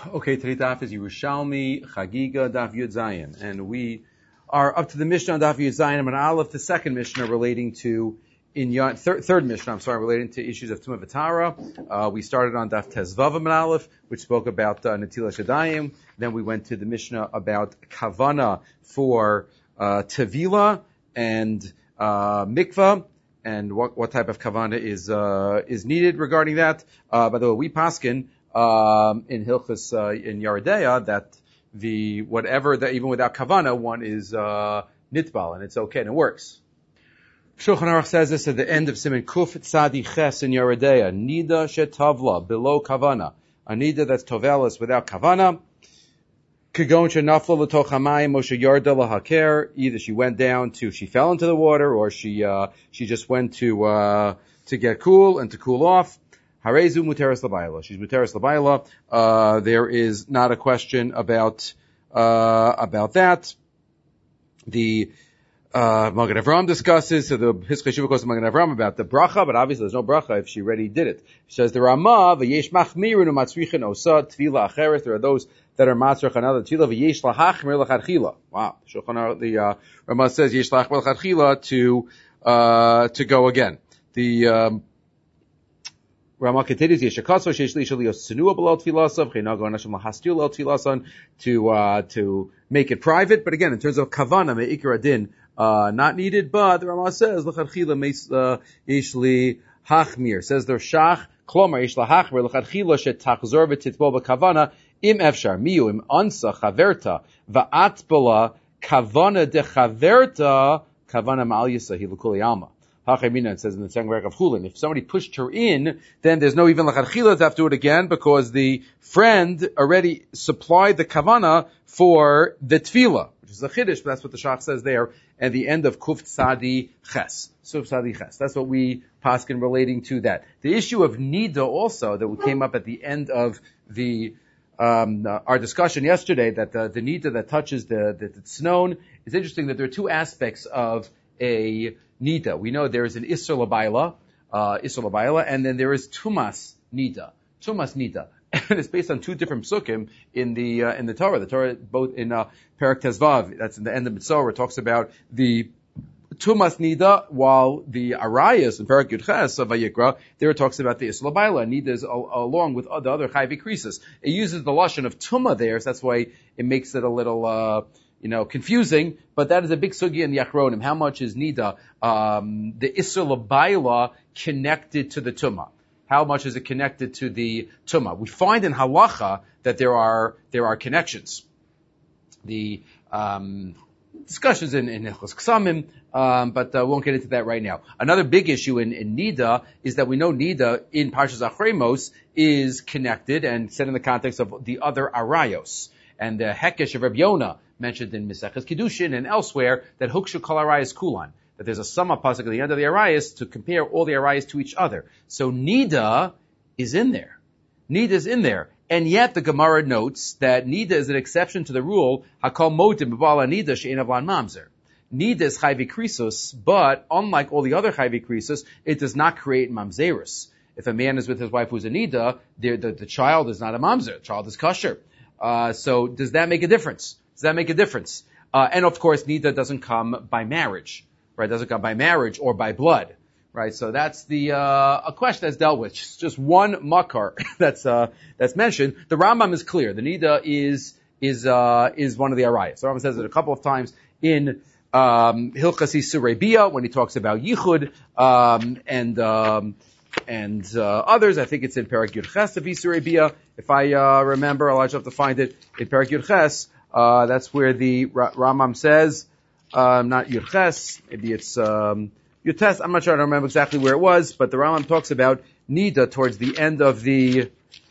Okay, today's daf is Yerushalmi Chagiga Daf Yud Zayin, and we are up to the Mishnah on Daf Yud Zayin and Aleph, the second Mishnah relating to third Mishnah. Relating to issues of Tumah V'Tara. We started on Daf Tezvav and Aleph, which spoke about Netilas Yadayim. Then we went to the Mishnah about Kavana for Tevila and Mikvah, and what type of Kavana is needed regarding that. By the way, we paskin in Hilchus in Yaredeya that even without kavana, one is nitbal, and it's okay and it works. Shulchan Aruch says this at the end of Siman Kuf Tzadi Ches in Yaredeya. Nida shetavla below kavana, a nida that's tovelis without kavana. Kagon shenafla l'toch hamayim Moshe yarda lahaker. Either she fell into the water, or she just went to get cool and to cool off. Harezu muteris labayla. She's muteris labayla. There is not a question about that. The Magen Avraham discusses, so the Hiskei Shiva goes to Magen Avraham about the bracha, but obviously there's no bracha if she already did it. She says the Rama v'yesh machmirin u'matzrichin osa tvila acheres. There are those that are matzrich another tvila v'yesh lahachmir lachadchila. Wow. The Rama says yesh lahachmir lachadchila to go again. The Rama continues, Yeshakaso sheish li shali yosinua below tfilasav chenago anashim lahastil el tfilasan to make it private. But again, in terms of kavana me'ikar adin, not needed. But the Rama says l'chadchila yesh li hachmir. Says the Shach klomar yesh lahachmir l'chadchila shetachzor v'titbo b'kavana im efshar miu im ansa chaverta va'atbala kavana de chaverta kavana ma'al yisahi l'kuli alma. It says in the second paragraph of Chulin, if somebody pushed her in, then there's no even lachadchila to have to do it again, because the friend already supplied the kavana for the tefillah, which is a chiddush, but that's what the Shach says there at the end of Kuf Tzadi Ches. Suf Tzadi Ches. That's what we paskin relating to that. The issue of nida also that came up at the end of the our discussion yesterday, that the nida that touches the tznon, is interesting that there are two aspects of a nida. We know there is an Isser Labayla, and then there is Tumas Nida. And it's based on two different psukim in the Torah. The Torah, both in Perek Tezvav, that's in the end of Mitzvah, it talks about the Tumas Nida, while the Arayas in Perek Yud Ches of Vayikra, there it talks about the Isser Labayla. Nida is along with the other Chayvi Krisis. It uses the lashon of Tuma there, so that's why it makes it a little confusing, but that is a big sugi in the Achronim. How much is nida, the Isser Labayla, connected to the Tumah? How much is it connected to the Tumah? We find in Halacha that there are connections. The discussions in Hilchos Ksamim, but won't get into that right now. Another big issue in nida is that we know nida in Parshas Achremos is connected and said in the context of the other arayos. And the Hekesh of Reb Yonah mentioned in Maseches Kiddushin and elsewhere that Hukshu Kol Arayos Kulan, that there's a summa pasuk at the end of the Arayos to compare all the Arayos to each other. So Nida is in there. And yet the Gemara notes that Nida is an exception to the rule, Hakol Modim B'Bala Nida She'en Avlan Mamzer. Nida is Chayvi Krisus, but unlike all the other Chayvi Krisus, it does not create Mamzerus. If a man is with his wife who's a Nida, the child is not a Mamzer, the child is kosher. So does that make a difference? And of course, nida doesn't come by marriage, right? Doesn't come by marriage or by blood, right? So that's a question that's dealt with. Just one makar that's mentioned. The Rambam is clear. The nida is one of the arayos. The Rambam says it a couple of times in Hilchas Isurei Bia when he talks about yichud and others. I think it's in Perek Yud Ches of Isurei Bia. If I remember, I'll just have to find it in Perek Yud Ches. That's where the Rambam says, not Yud Ches, maybe it's Yud Tes. I'm not sure. I don't remember exactly where it was, but the Rambam talks about nida towards the end of the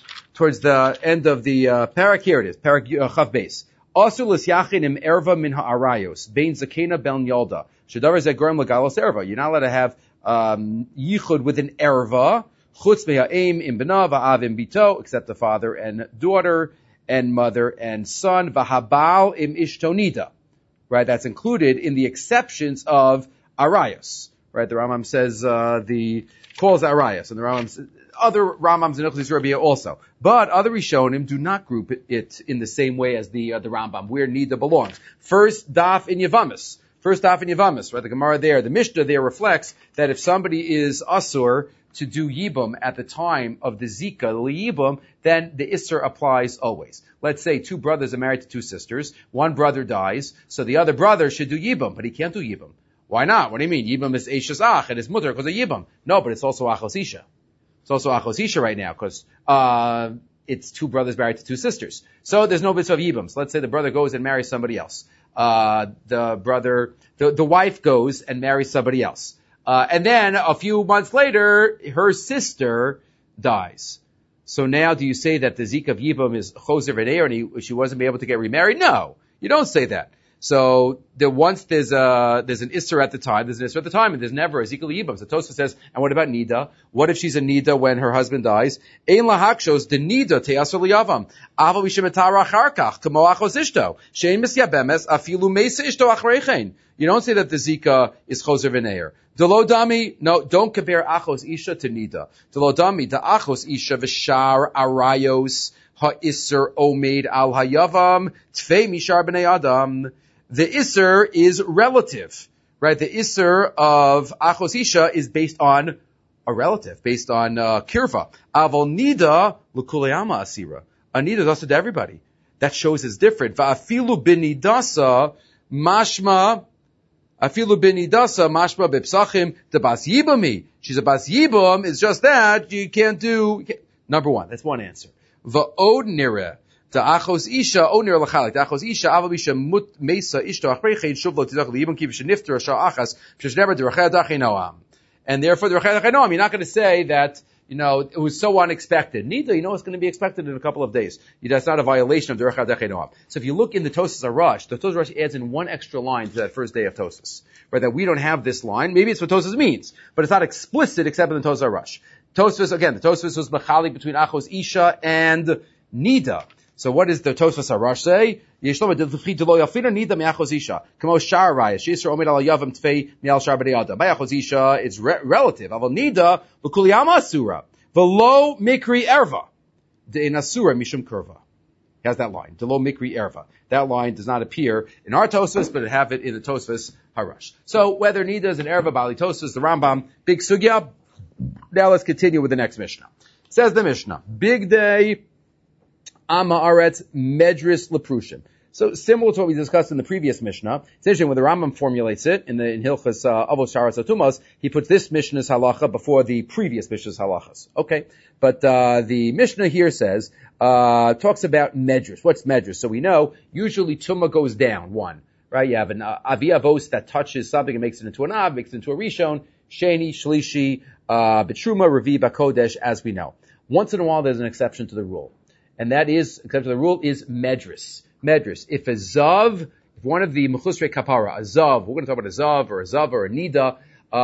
parak. Here it is, parak Chav Beis. Asur l'syachin im erva min ha'arayos bein zakena ben yalda shedavar zeh gorem legalos erva. You're not allowed to have yichud with an erva, chutz me'ha'im im b'na va'av im bito, except the father and daughter and mother and son, v'habal im ishtonida. Right, that's included in the exceptions of arayos. Right, the Rambam says calls arayos, and the Rambam other Rambams and Ilchos Rabbi also. But other Rishonim do not group it in the same way as the Rambam, where Nida belongs. First daf in Yavamis. Right? The Gemara there, the Mishnah there reflects that if somebody is Asur to do Yibum at the time of the Zika, the Yibum, then the Isser applies always. Let's say two brothers are married to two sisters. One brother dies, so the other brother should do Yibum, but he can't do Yibum. Why not? What do you mean? Yibum is Eishes Ach, and his mother because of Yibum. No, but it's also Achos Isha. It's also Achos Isha right now, because it's two brothers married to two sisters. So there's no mitzvah of Yibum. So let's say the brother goes and marries somebody else. The wife goes and marries somebody else. And then a few months later, her sister dies. So now do you say that the Zika of Yibum is Choser V'Neir and she wasn't able to get remarried? No, you don't say that. So once there's an Isser at the time, and there's never a Zika Yibum. So Tosfos says, and what about Nida? What if she's a Nida when her husband dies? Ein lahakshos the Nida te'asur liyavam. Aval mishemetara acharkach kamo achos ishto. Shein misyabemes afilu meisa ishto achreichein. You don't say that the Zika is Choser V'Neir. Delo dami, no, don't compare achos isha to Nida. Delo dami, the achos isha v'shar arayos ha'isser omeid al hayavam tfei mishar b'nei adam. The Isser is relative, right? The Isser of Achos Isha is based on a relative, based on Kirva. Aval Nida l'kuleyama asira. A Nida does it to everybody. That shows it's different. Va'afilu b'nidasa mashma b'psachim the bas yibami. She's a bas yibam. It's just that you can't do. Number one, that's one answer. Va'od nireh. The achos isha onir lachalik. The achos isha avabisha mut mesa ishto achreichein shuvlo tizach liyibam kivish nifter shah achas p'shesh never derachei adachei noam. And therefore the derachei adachei noam. You're not going to say that it was so unexpected. Neither it's going to be expected in a couple of days. That's not a violation of derachei adachei noam. So if you look in the Tosfos Arush, the Tosfos Arush adds in one extra line to that first day of Tosfos, right? That we don't have this line. Maybe it's what Tosfos means, but it's not explicit except in the Tosfos Arush. Tosfos again, the Tosfos was machalik between achos isha and nida. So what does the Tosfos Arush say? It's relative. He has that line. Delo mikri erva. That line does not appear in our Tosfos, but it have it in the Tosfos Arush. So whether nida is an erva, bali Tosfos, the Rambam, big sugya. Now let's continue with the next Mishnah. Says the Mishnah, big day. Ama'aretz medris leprushim. So similar to what we discussed in the previous Mishnah, it's interesting when the Rambam formulates it in Hilchos Avos Sharas Atumos, he puts this Mishnah's halacha before the previous Mishnah's halachas. Okay, but the Mishnah here says talks about medris. What's medris? So we know usually tumah goes down one, right? You have an avi avos that touches something and makes it into an av, makes it into a rishon, sheni, shlishi, betruma, revi, bakodesh, as we know. Once in a while, there's an exception to the rule. And that is, except for the rule, is medris. Medris. If a zav, if one of the mechusrei kapara, a zav, we're going to talk about a zav or a nida,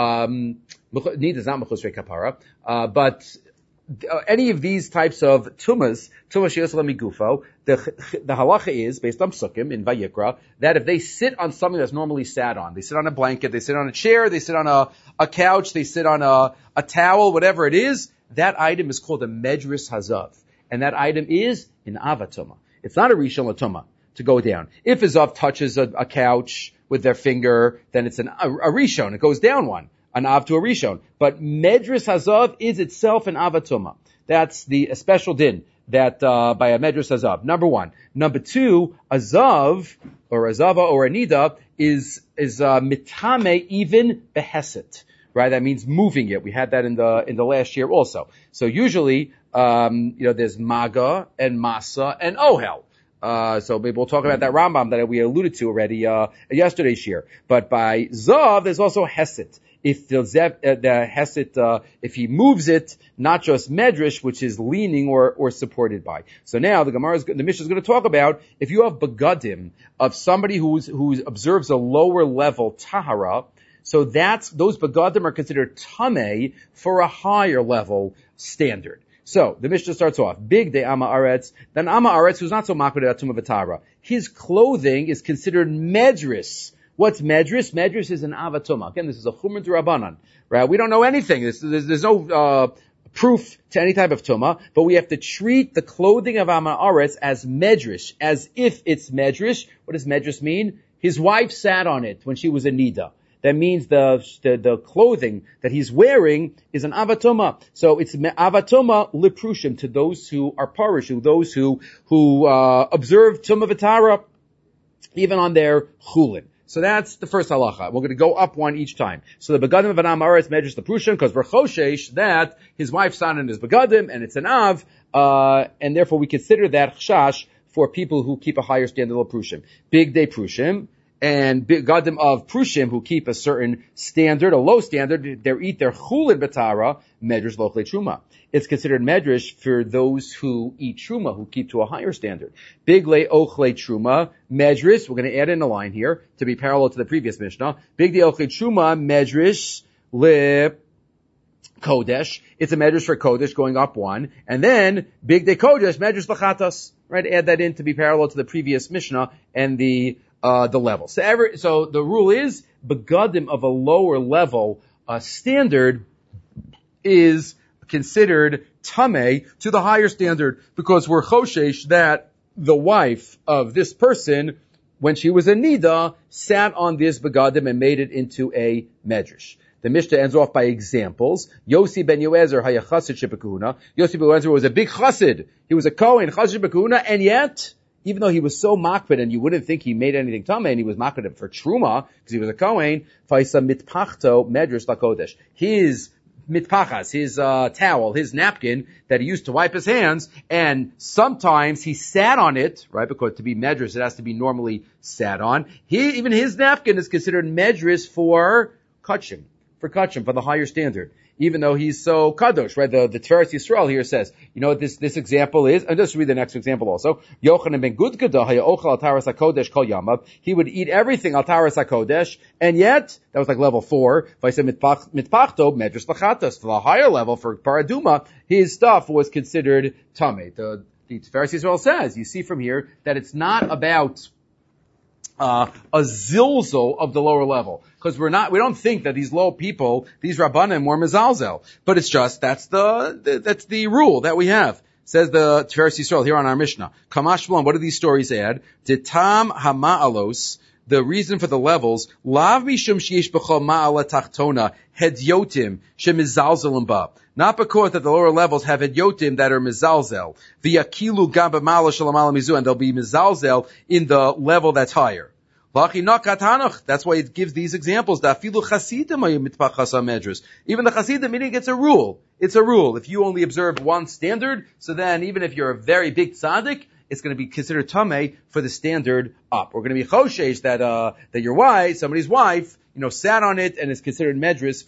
nida is not mechusrei kapara, but any of these types of tumas sheyos migufo, the halacha is, based on psukim in Vayikra, that if they sit on something that's normally sat on, they sit on a blanket, they sit on a chair, they sit on a couch, they sit on a towel, whatever it is, that item is called a medris hazav. And that item is an avatuma. It's not a rishon latuma to go down. If a zav touches a couch with their finger, then it's a rishon. It goes down one, an av to a rishon. But medris hazav is itself an avatuma. That's a special din that by a medris hazav. Number one. Number two, a zav or a zava or a nida is mitame even beheset. Right? That means moving it. We had that in the last year also. So usually, there's maga and masa and ohel. So maybe we'll talk about that Rambam that we alluded to already, yesterday's year. But by zav, there's also heset. If the heset, if he moves it, not just medrash, which is leaning or supported by. So now the Mishnah is going to talk about if you have begadim of somebody who observes a lower level tahara. So those begadim are considered tameh for a higher level standard. So the Mishnah starts off, big day Ama Aretz, then Ama Aretz, who's not so makbid about tumah v'tara. His clothing is considered medris. What's medris? Medris is an avatuma. Again, this is a chumrah d'Rabbanan, right? We don't know anything. There's no proof to any type of tuma, but we have to treat the clothing of Amaretz as medrash, as if it's medrash. What does medrash mean? His wife sat on it when she was a nida. That means the clothing that he's wearing is an avatuma. So it's avatuma liprushim, to those who are parish, those who observe tuma v'tara, even on their chulin. So that's the first halacha. We're going to go up one each time. So the begadim of an amaretz medrash the prushim, because we're choshesh that his wife sat on his begadim and it's an av, and therefore we consider that chashash for people who keep a higher standard of prushim. Big day prushim, and begadim of prushim who keep a certain standard, a low standard, they eat their chulin betara, medrash lochle truma. It's considered medrash for those who eat truma, who keep to a higher standard. Big le ochle truma, medrash, we're going to add in a line here to be parallel to the previous Mishnah. Big le ochle truma, medrash le kodesh. It's a medrash for kodesh, going up one. And then, big de kodesh, medrash lachatas. Right, add that in to be parallel to the previous Mishnah and the level. So the rule is, begadim of a lower level standard is considered tameh to the higher standard, because we're choshesh that the wife of this person, when she was a nida, sat on this begadim and made it into a medrash. The Mishnah ends off by examples. Yossi ben Yoezer haya chassid shebekahuna. Yossi ben Yoezer was a big chassid. He was a kohen, chassid shebekahuna, and yet, even though he was so makbid, and you wouldn't think he made anything tameh, and he was makbid for truma, because he was a kohen, faisa mitpachto medrash lakodesh. His mitpachas, his towel, his napkin that he used to wipe his hands, and sometimes he sat on it, right, because to be medrash it has to be normally sat on. Even his napkin is considered medrash for kachim, for the higher standard, even though he's so kadosh, right? The Tiferes Yisrael here says, you know what this example is? And just read the next example also. Yochanan ben Gudgada haya ochel al taras hakodesh kol yamav. He would eat everything al taras hakodesh, and yet that was like level 4. If I said mitpachto medrash lachatas, for the higher level for paraduma, his stuff was considered tameh. The Tiferes Yisrael says, you see from here that it's not about a zilzal of the lower level. Because we don't think that these low people, these rabbanim, were mezalzel. But it's just, that's the rule that we have. Says the Tiferes Yisrael here on our Mishnah. Kamash Shalom, what do these stories add? Ditam hama'alos, the reason for the levels, lav mishum sheyesh b'chol ma'ala tachtona, hedyotim, shemizalzelim ba. Not because that the lower levels have hedyotim that are mizalzel. V'yakilu gam b'ma'ala shalamala mizu, and they'll be mizalzel in the level that's higher. That's why it gives these examples. Even the Chasidim, meaning it's a rule. It's a rule. If you only observe one standard, so then even if you're a very big tzaddik, it's going to be considered tameh for the standard up. We're going to be choshesh that your wife, somebody's wife, sat on it and is considered medrash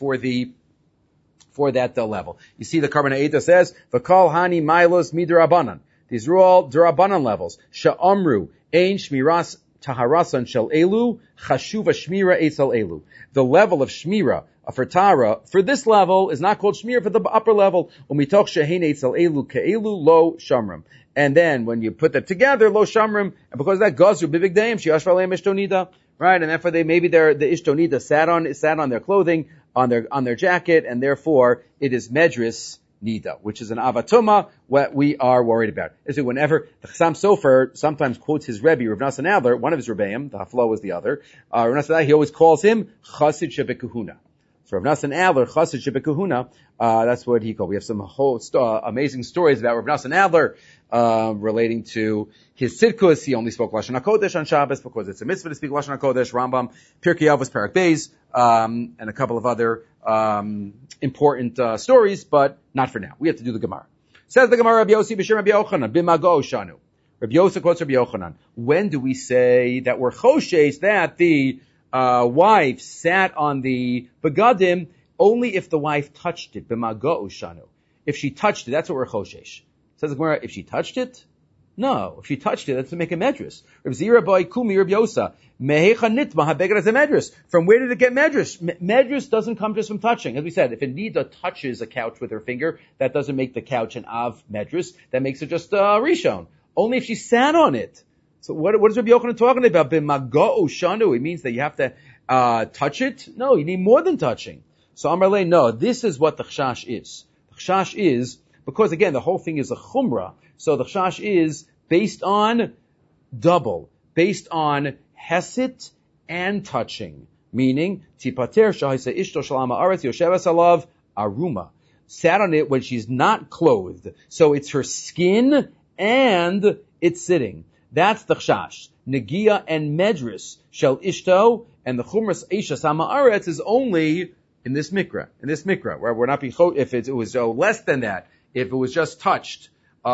for that level. You see the Karban Ha'ita says, V'kol hani milos midrabanan. These are all derabanan levels. Sha'amru, ein shmiras taharasan shel elu, chashuva shmira etzel elu. The level of shmira, for tara, for this level is not called shmira for the upper level. Umitoch shehein etzel elu ke'elu lo shamrim. And then when you put them together, lo shamrim, and because of that gazu bivig daim, shi'ashva leim ishtonida, right? And therefore the ishtonida sat on their clothing, on their jacket, and therefore it is medris nida, which is an avatuma, what we are worried about. So whenever the Chassam Sofer sometimes quotes his Rebbe, Rav Nassan Adler, one of his Rebbeim, the Hafla was the other, Rav Nassan Adler, he always calls him Chassid Shebekahuna. So Rav Nassan Adler, Chassid Shebekahuna, that's what he called. We have some whole amazing stories about Rav Nassan Adler, relating to his tzidkus. He only spoke Lashon HaKodesh on Shabbos because it's a mitzvah to speak Lashon HaKodesh, Rambam, Pirkei Avos, Parak Beis, and a couple of other important stories, but not for now. We have to do the Gemara. Says the Gemara, Rabbi Yossi b'shem Rabbi Yochanan, b'mago shanu. Rabbi Yossi quotes Rabbi Yochanan. When do we say that we're choshesh that the wife sat on the begadim only if the wife touched it? B'mago shanu. If she touched it, that's what we're choshesh. Says the Gemara, if she touched it? No. If she touched it, that's to make a medrash. Reb Zira boy kumi Reb Yosa. Mehecha nitma habeged as a medrash. From where did it get medrash? Medrash doesn't come just from touching. As we said, if a nida touches a couch with her finger, that doesn't make the couch an av medrash. That makes it just rishon. Only if she sat on it. So what is Rabbi Yochanan talking about? B'maga'u shanu. It means that you have to touch it? No, you need more than touching. So Amar Lei, no, this is what the chashash is. The chashash is, because again, the whole thing is a chumrah, so the chashash is based on double, based on hesit and touching, meaning, tipater shahisa ishto shalama aretz yoshevas alav aruma, sat on it when she's not clothed, so it's her skin and it's sitting. That's the chashash. Negia and medris shel ishto, and the chumras eisha ha'ma'aretz is only in this mikra, where we're not being, if it was less than that, if it was just touched,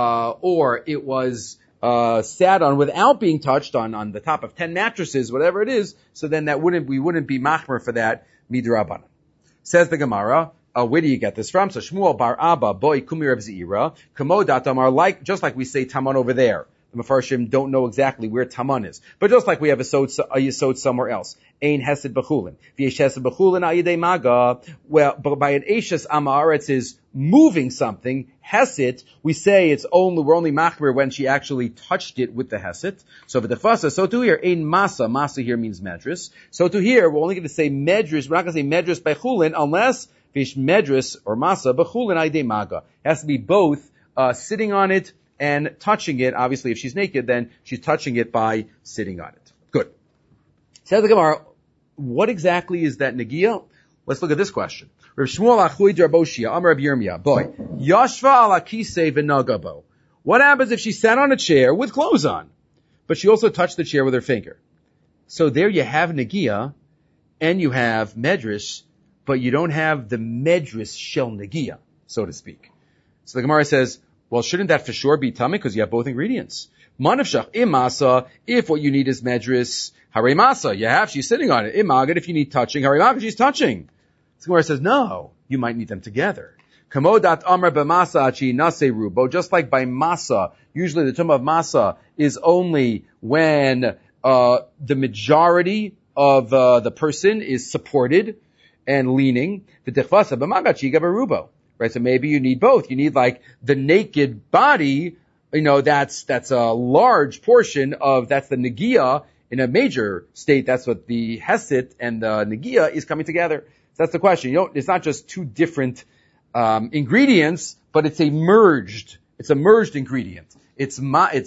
or it was sat on without being touched on the top of 10 mattresses, whatever it is, so then we wouldn't be machmer for that midrabanan. Says the Gemara, where do you get this from? So Shmuel bar Abba boy kumir of Zeira, kamodat amar, just like we say taman over there. The Mefarshim don't know exactly where taman is, but just like we have a yesod somewhere else. Ein hesed b'chulin. V'yesh hesed b'chulin ayidei maga. Well, but by an eishes amaretz is moving something. Hesed, we say we're only machmer when she actually touched it with the hesed. So v'defasa, so to here, ein masa. Masa here means medris. So to here, we're only going to say medris. We're not going to say medris by chulin unless v'yesh medris or masa b'chulin ayidei maga. It has to be both sitting on it and touching it. Obviously, if she's naked, then she's touching it by sitting on it. Good. Says the Gemara, what exactly is that negia? Let's look at this question. Rav Shmuel Achui Darboshia, Amar Rav Yirmiyah, boy, Yashva ala kisei v'nagabo. What happens if she sat on a chair with clothes on, but she also touched the chair with her finger? So there you have negia, and you have medris, but you don't have the medris shel negia, so to speak. So the Gemara says, well, shouldn't that for sure be tummy because you have both ingredients? Manavshach imasa, if what you need is medris, hare masa, she's sitting on it. Imagad, if you need touching, hare magad, she's touching. The Gemara says, no, you might need them together. Kamodat amar b'masa achi nase rubo, just like by masa, usually the term of masa is only when the majority of the person is supported and leaning. V'techvasa b'magad chiga b'rubo. Right, so maybe you need both. You need like the naked body, that's a large portion that's the negia in a major state. That's what the hesed and the negia is coming together. So that's the question. It's not just two different ingredients, but it's a merged ingredient. It's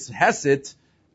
hesed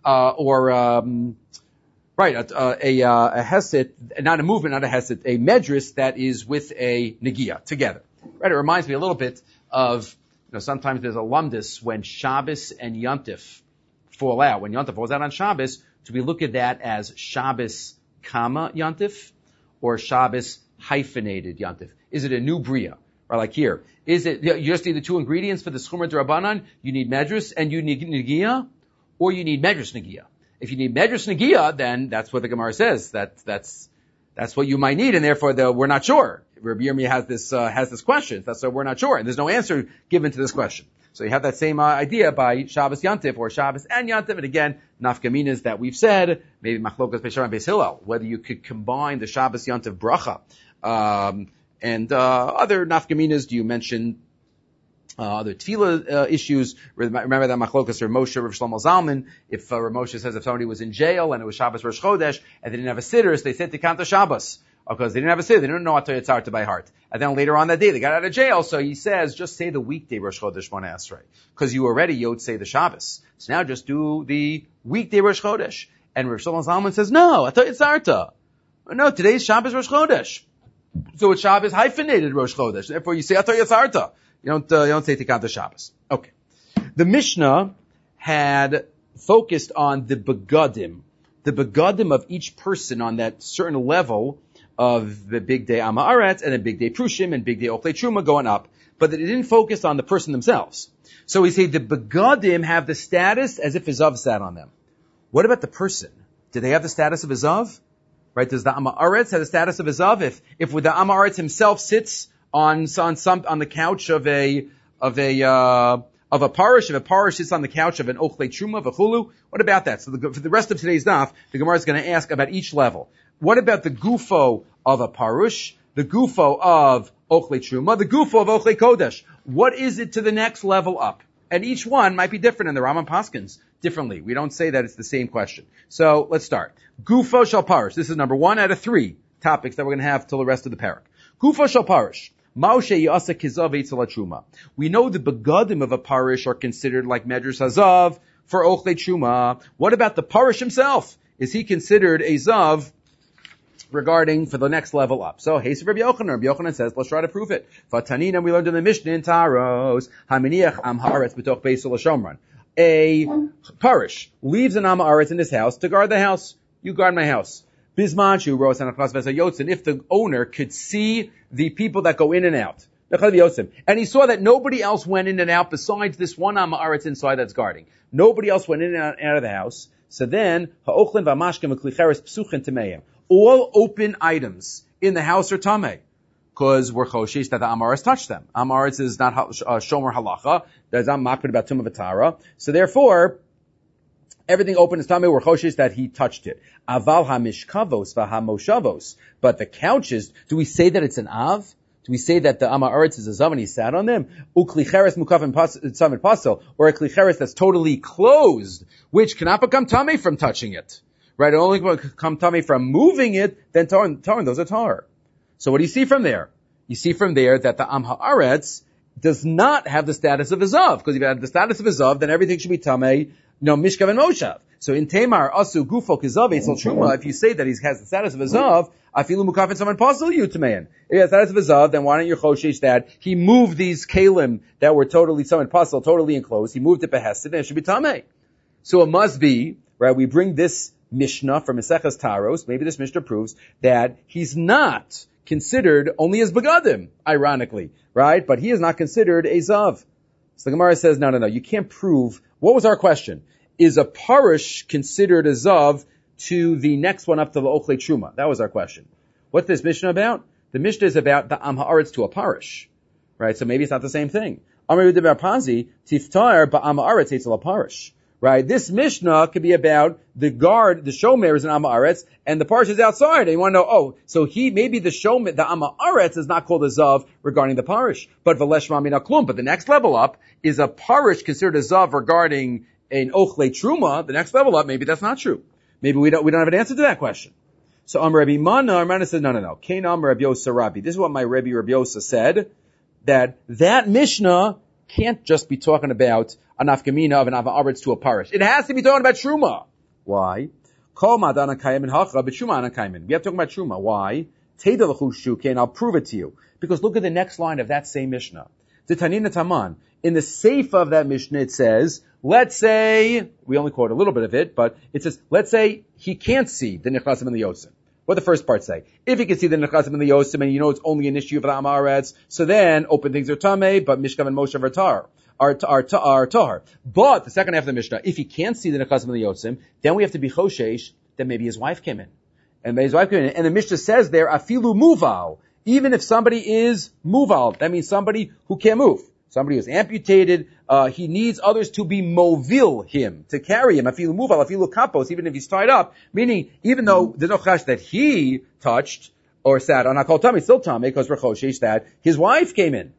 a hesed, not a movement, not a hesed, a medris that is with a negia together. Right, it reminds me a little bit of, sometimes there's a lumdus when Shabbos and Yontif fall out. When Yontif falls out on Shabbos, do we look at that as Shabbos comma Yontif or Shabbos hyphenated Yontif? Is it a new bria? Or like here, is it, you just need the two ingredients for the Schumra D'Rabbanan? You need medris and you need negia, or you need medris negia? If you need medris negia, then that's what the Gemara says. That's what you might need, and therefore we're not sure. Rabbi Yirmiyah has this question. That's why we're not sure. And there's no answer given to this question. So you have that same idea by Shabbos Yantif or Shabbos and Yantif. And again, nafkaminas that we've said, maybe Machlokas Beishar and Beis Hillel, whether you could combine the Shabbos Yantif bracha, and other nafkaminas. Do you mention other tefillah issues? Remember that Machlokas or Moshe, Rav Shlomo Zalman, if Rav Moshe says if somebody was in jail and it was Shabbos Rosh Chodesh and they didn't have a siddur, so they said to count the Shabbos. Because they didn't have a siddur, they didn't know Atoy Yitzarta by heart. And then later on that day, they got out of jail, so he says, just say the weekday Rosh Chodesh Mona Esrei. Because you already Yotzei the Shabbos. So now just do the weekday Rosh Chodesh. And Rav Shlomo Zalman says, no, Atoy Yitzarta. No, today's Shabbos Rosh Chodesh. So it's Shabbos hyphenated Rosh Chodesh. Therefore you say Atoy Yitzarta. You don't say Tikkat the Shabbos. Okay. The Mishnah had focused on the begadim of each person on that certain level of the big day Amaretz and the big day Prushim and big day Ochlei Truma going up, but that it didn't focus on the person themselves. So we say the begadim have the status as if Izav sat on them. What about the person? Do they have the status of Izav? Right? Does the Amaretz have the status of Izav? If the Amaretz himself sits on the couch of a parish, if a parish sits on the couch of an Ochlei Truma, of a Chulu, what about that? So for the rest of today's daf, the Gemara is going to ask about each level. What about the gufo of a parush, the gufo of Ochlei Truma, the gufo of Ochlei Kodesh? What is it to the next level up? And each one might be different in the Rambam Paskins differently. We don't say that it's the same question. So let's start. Gufo shel parush. This is number 1 out of 3 topics that we're going to have till the rest of the parak. Gufo shel parush. Maushe yasa kizav eitzel truma. We know the begadim of a parish are considered like medrash hazav for ochle truma. What about the parish himself? Is he considered a zav regarding for the next level up? So, Hesed Rabbi Yochanan says, let's try to prove it. Vatanina, we learned in the Mishnah in Taros, Haminiach am haaretz b'toch Beis Shomron. A parish leaves an am haaretz in his house to guard the house. You guard my house. Bismanchu ros anachas v'sayotzin. If the owner could see the people that go in and out, and he saw that nobody else went in and out besides this one am haaretz inside that's guarding. Nobody else went in and out of the house. So then, ha'ochlin v'amashkem v'klicheres psuchen temeim. All open items in the house are tamei, because we're choshish that the amaretz touched them. Amaretz is not shomer halacha. There's not makbid about tumah v'tara. So therefore, everything open is tamei. We're choshish that he touched it. Aval hamishkavos v'hamoshavos. But the couches, do we say that it's an av? Do we say that the amaretz is a zav and he sat on them? Uklicheres mukaf tzamid pasel, or a klicheres that's totally closed, which cannot become tamei from touching it. Right, it only come tummy from moving it, then tar, those are tar. So what do you see from there? You see from there that the Am Haaretz does not have the status of a Zav, because if you have the status of a Zav, then everything should be Tamei, Mishkav and Moshav. So in Tamar, Asu, Gufo, Kizav, Eitzel Truma, if you say that he has the status of a Zav, Afilu Mukaf and Saman Pasal you Tamein. If he has the status of a Zav, then why don't you Choshesh that he moved these Kalim that were totally Saman Pasal, totally enclosed, he moved it Behesed, and it should be Tamei. So it must be, right, we bring this Mishnah from Maseches Taros, maybe this Mishnah proves that he's not considered only as begadim, ironically, right? But he is not considered a zav. So the Gemara says, no, you can't prove. What was our question? Is a parish considered a zav to the next one up to the Ochle Truma? That was our question. What's this Mishnah about? The Mishnah is about the Am Haaretz to a parish, right? So maybe it's not the same thing. Amar Yehuda Pazi, tiftar ba'am haaretz etzel a parish. Right? This Mishnah could be about the guard, the shomer is an Am Haaretz, and the parish is outside. And you want to know, so maybe the shomer, the Am Haaretz is not called a Zav regarding the parish, but V'lesh Mamina Klum. But the next level up is a parish considered a Zav regarding an Ochle Truma. The next level up, maybe that's not true. Maybe we don't have an answer to that question. So Rabbi Mana says, no. Kain Amar Rabbi Yosa Rabbi. This is what my Rabbi Yosa said, that Mishnah can't just be talking about a nafkamina of an Am Haaretz to a parish. It has to be talking about Truma. Why? Kol madana kaimin hacha, but Truma ana kaimin. We have to talk about Truma. Why? Teda l'chushuke, and I'll prove it to you. Because look at the next line of that same Mishnah. The Tanina Taman. In the Seifa of that Mishnah, it says, let's say, we only quote a little bit of it, but it says, let's say he can't see the Nechasim and the Yosim. What the first part say? If he can see the Nechasim and the Yosim, and you know it's only an issue of the Am Haaretz, so then open things are Tameh, but Mishkav and Moshav are Tar. Are tahar. But the second half of the Mishnah, if he can't see the Nechasim and the Yosim, then we have to be choshesh that maybe his wife came in. And the Mishnah says there, afilu muval. Even if somebody is muval, that means somebody who can't move. Somebody who's amputated, he needs others to be movil him, to carry him. Afilu muval, afilu kapos, even if he's tied up. Meaning, even though there's no chash that he touched or sat on Hakol Tamei, still Tamei, because we're choshesh that his wife came in.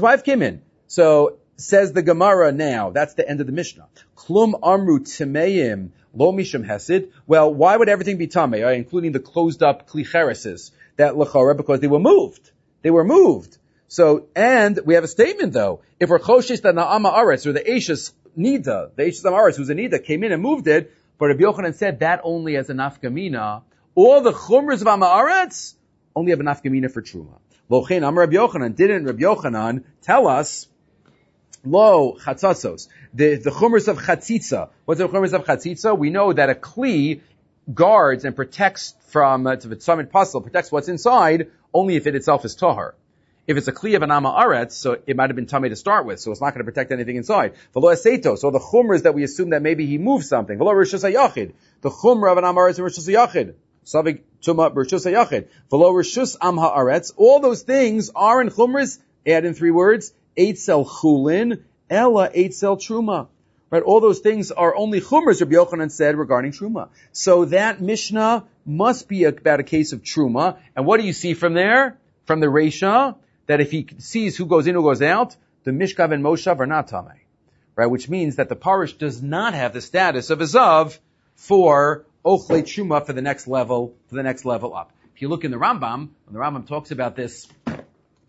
So, says the Gemara now, that's the end of the Mishnah. Klum amru timeim lo mishum hesed. Well, why would everything be tamei, right? Including the closed up klichereses that lechora, because they were moved. So, and we have a statement though. If we're choshesh that na Am Haaretz or the Eishes Nida, the Eishes Am Haaretz who's a Nida came in and moved it, but Rabbi Yochanan said that only as a nafkamina. All the chumras of Am Haaretz only have a nafkamina for truma. Lochein Amar Rabbi Yochanan. Didn't Rabbi Yochanan tell us Lo chatzatzos, the chumras of chatzitza. What's the chumras of chatzitza? We know that a kli guards and protects from to the tzamid pasal, protects what's inside only if it itself is tahar. If it's a kli of an Am Haaretz, so it might have been tamei to start with, so it's not going to protect anything inside. V'lo eseito, so the chumras that we assume that maybe he moved something. V'lo rishus hayachid, the chumra of an Am Haaretz and rishus hayachid. Savik tuma rishus hayachid. V'lo rishus Am Haaretz. All those things are in chumras. Add in 3 words. Eitzel chulin, ella eitzel truma. Right? All those things are only chumras, Rabbi Yochanan said, regarding truma. So that Mishnah must be about a case of truma. And what do you see from there? From the Reisha, that if he sees who goes in, who goes out, the Mishkav and Moshav are not tamei. Right? Which means that the parish does not have the status of a zav for ochle truma for the next level up. If you look in the Rambam, when the Rambam talks about this,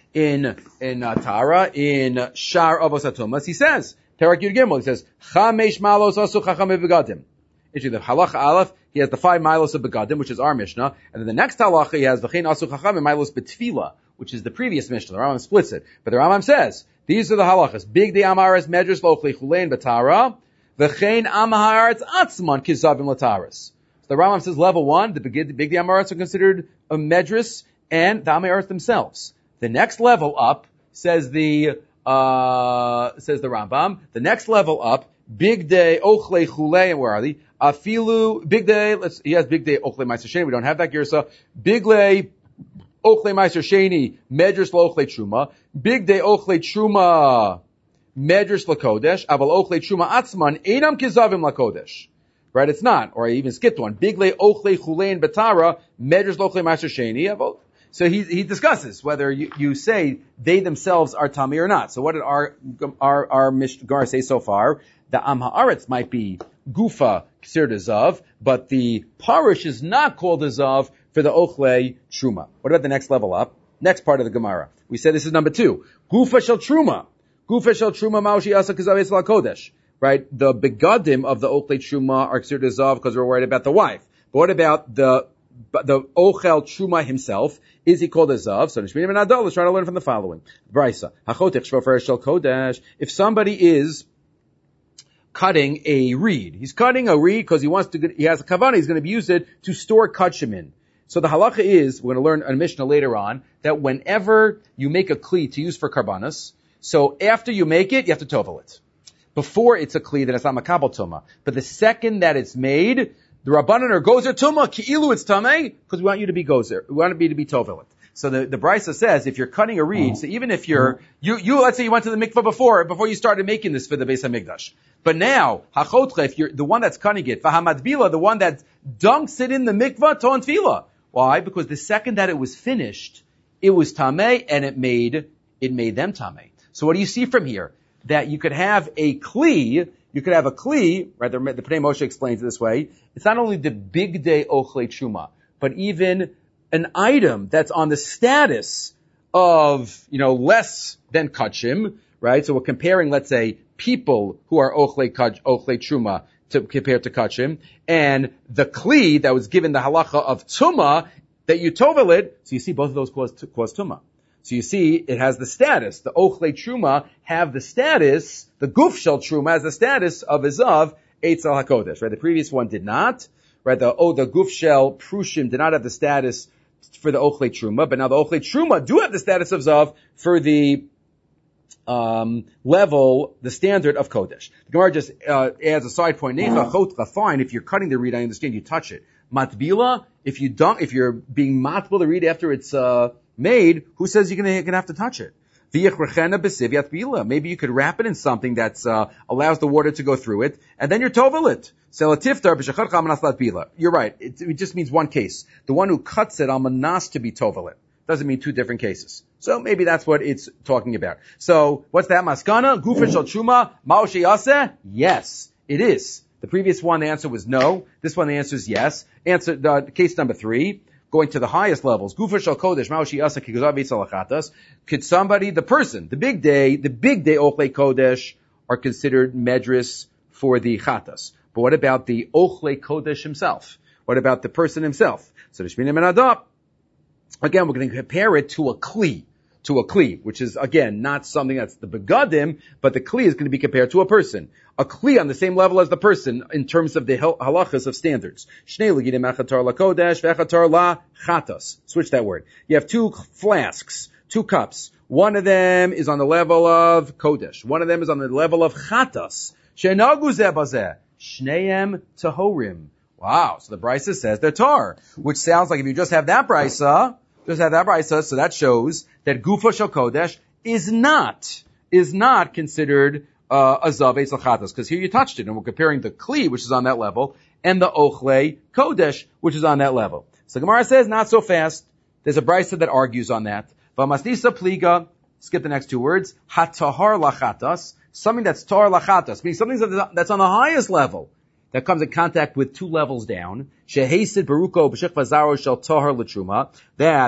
in Tara, in Shar Avos HaTumas, he says, Perak Yud Gimel, he says, Chamesh malos asu chacham begadim. Actually, the halacha aleph, he has the 5 milos of begadim, which is our Mishnah, and then the next halacha, he has v'chein asu chacham milos betfila, which is the previous Mishnah. The Rambam splits it. But the Rambam says, these are the halachas. Big de amaras medrus lochlei chulein betara, v'chein amaharetz atzman kizavim lataras. So the Rambam says level 1, the big de amaras are considered a medrus, and the amaharetz themselves. The next level up, says the Rambam, the next level up, big day ochlei chulei, and where are they? Afilu, big day, he has big day ochlei meiser sheni, we don't have that girsa. Big day ochlei meiser sheni, medrus lo ochlei truma. Big day ochlei truma, medrus lakodesh, aval ochlei truma atzman, einam kizavim lakodesh. Right, it's not, or I even skipped one. Big day ochlei chulei and betara, medrus lo ochlei meiser sheni, so he discusses whether you say they themselves are Tami or not. So what did our Gemara say so far? The Am Haaretz might be Gufa considered a Zav, but the Parish is not called a Zav for the Ochlei Truma. What about the next level up? Next part of the Gemara. We said this is number 2. Gufa Shel Truma. Gufa Shel Truma Maushi Asa Kazav Yisrael Kodesh. Right? The begadim of the Ochlei Truma are considered a Zav because we're worried about the wife. But what about the Ochel Truma himself? Is he called a Zav? So Nishminim and Adol, let's try to learn from the following. Brisa. Hachotech Shvofer Shel Kodesh. If somebody is cutting a reed, he's cutting a reed because he has a kavanah, he's going to use it to store kachim in. So the halacha is, we're going to learn a Mishnah later on, that whenever you make a kli to use for karbanas, so after you make it, you have to tovel it. Before it's a kli, then it's not makabel tuma. But the second that it's made, the Rabbanan are gozer tuma, ki'ilu it's tameh, because we want you to be gozer. We want you to be tovel it. So the Brisa says, if you're cutting a reed, so even if you let's say you went to the mikvah before you started making this for the Beis HaMikdash. But now, hachotcha, if you're the one that's cutting it, vahamadbila, the one that dunks it in the mikvah, ton tefila. Why? Because the second that it was finished, it was tameh, and it made them tameh. So what do you see from here? That you could have a kli, right, the Pnei Moshe explains it this way, it's not only the big day ochlei truma, but even an item that's on the status of, less than kachim, right? So we're comparing, let's say, people who are ochlei truma compared to kachim, and the kli that was given the halacha of tuma, that you tovel it, so you see both of those cause tuma. So you see, it has the status. The ochlei truma have the status, the guf shel truma has the status of izav eitzel hakodesh, right? The previous one did not, right? The guf shel prushim did not have the status for the ochlei truma, but now the ochlei truma do have the status of zav for the level, the standard of kodesh. The Gemara just adds a side point. Necha chotcha, fine. If you're cutting the reed, I understand you touch it. Matbila, if you're being matbila the reed after it's made, who says you're gonna have to touch it? Maybe you could wrap it in something that allows the water to go through it, and then you're tovel it. You're right. It just means one case. The one who cuts it, almanas to be tovel it. Doesn't mean 2 different cases. So maybe that's what it's talking about. So what's that maskana? Gufa shel truma ma'oshi yaseh? Yes, it is. The previous one, the answer was no. This one, the answer is yes. Case number 3. Going to the highest levels, Gufa shel kodesh, ma'oshi yaseh kigazav eitzel hachatas. Could somebody, the big day ochlei kodesh are considered medris for the chatas. But what about the ochlei kodesh himself? What about the person himself? So the shminim and adop. Again, we're going to compare it to a kli, which is, again, not something that's the begadim, but the kli is going to be compared to a person. A kli on the same level as the person in terms of the halachas of standards. Shnei legidim echatar lakodesh ve'echatar la chatas. Switch that word. You have 2 flasks, 2 cups. One of them is on the level of kodesh. One of them is on the level of chatas. She'enagu zeh bazeh. Shneim tahorim. Wow. So the Brisa says they're tar, which sounds like if you just have that Brisa, so that shows that Gufa shel Kodesh is not considered a Zav Eitzel Chatas, because here you touched it, and we're comparing the Kli, which is on that level, and the Ochlei Kodesh, which is on that level. So Gemara says, not so fast. There's a Brisa that argues on that. V'masnisa pliga, skip the next 2 words, hatahar lachatas, something that's tar lachatas, meaning something that's on the highest level, that comes in contact with 2 levels down, shehesid baruko b'shich vazaro shel tahar l'truma, that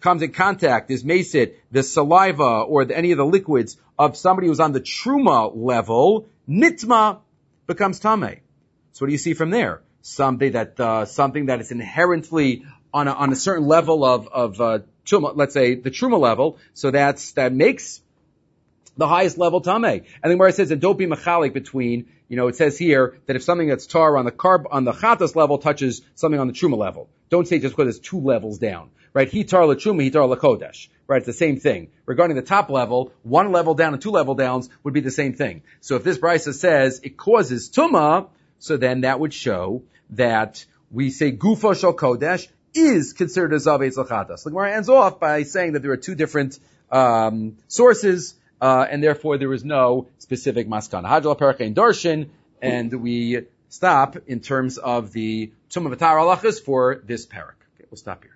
comes in contact, is mesit, the saliva or any of the liquids of somebody who's on the truma level, nitma becomes tameh. So what do you see from there? Something that is inherently on a certain level of truma, let's say the truma level, so that makes the highest level tameh. And then where it says, and don't be mechalik between, it says here that if something that's tar on the chatas level touches something on the truma level, don't say just because it's 2 levels down, right? Hitar la truma, hitar la kodesh, right? It's the same thing. Regarding the top level, 1 level down and 2 level downs would be the same thing. So if this brisa says it causes tuma, so then that would show that we say gufa shel kodesh is considered a zav chatas. The Gemara ends off by saying that there are 2 different sources, and therefore there is no specific maskana. Hadral Perach Darshan, and we stop in terms of the Tumah V'Tar halachas for this parak. Okay, we'll stop here.